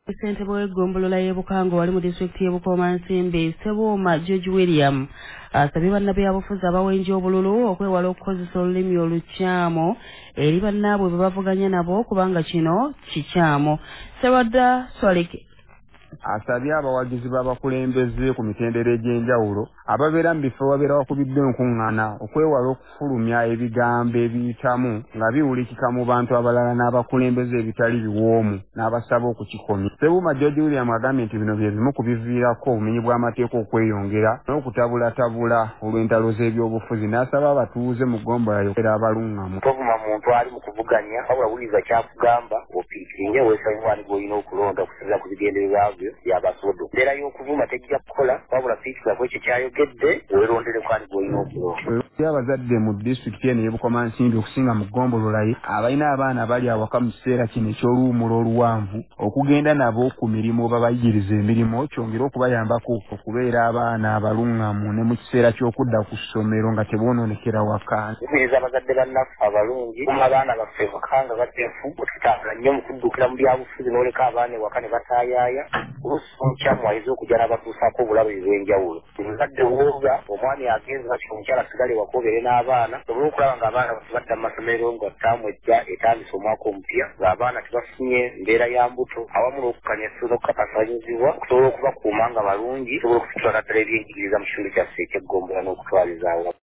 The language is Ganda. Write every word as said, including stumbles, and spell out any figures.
Ssentebe w'eggombolola y'e Bukango wali mu disitulikiti y'e Bukomansimbi Ssebuuma George William asabye bannabyabufuzi abawenja obululu okwewala okukozesa olulimi olukyamu eri bannaabwe bwe bavuganya nabo kubanga kino kikyamu. Ssewadda Swalike asabye abawagizi b'abakulembeze ku mitendera egy'enjawulo ababeera mu bifo babeera wakubiddwa enkuŋŋaana okwewala okufulumya ebigambo ebiyitamu nga biwulikika mu bantu abalala n'abakulembeze ebitali biwoomu n'abasaba okukikomya. Ssebuuma George William agambye nti bino bye bimu ku biviirako obumenyi bw'amateeka okweyongera n'okutabulatabula olw'entalo z'ebyobufuzi n'asaba abatuuze mu ggombolola yokwera abaluŋŋamu. Tovuma muntu ali mu kuvuganya wabula wuliriza kyakugamba opiikiringe weesaba wani gw'olina okulonda okusinziira ku bigendererwa byo byabasodo. Embeera y'okuvuma tejja kukola wabula piikira ku ekyo kyayogedde weerondereko ani gw'olina okulonda. Abazadde mu disitulikiti eno y'e Bukomansimbi okusinga mu ggombolola ye abalina abaana abali awaka mu kiseera kino eky'oluwummula oluwanvu okugenda nabo ku mirimu babayigiriza emirimu kyongera okubayambako okubeera abaana abaluŋŋamu ne mu kiseera ky'okudda ku ssomero nga teboononekera waka. Tukubiriza abazadde bannaffe abalungi kuma abaana baffe bakanga bateefu otutambula nnyo mu kuddukira mu byabufuzi n'oleka abaana ewaka ne bataayaaya oluusi omukyamu ayinza okujja n'abatuusaako obulabe obw'enjawulo. Omuzadde wooga omwami agenza kati omukyala asigale ewaka obeere n'abaana sobole okulaba ng'abaana baffe badda mu masomero nga ttaamu ejja etandise omwaka omupya ng'abaana tebafunye mbeera ya mbuto awamu n'okukanyasa n'okukakasanyizibwa okusobola okubakuuma nga balungi sobola okufitula naddala ebyenjigiriza mu kitundu kyaffe eky'eggombolola n'okutwalizaawo.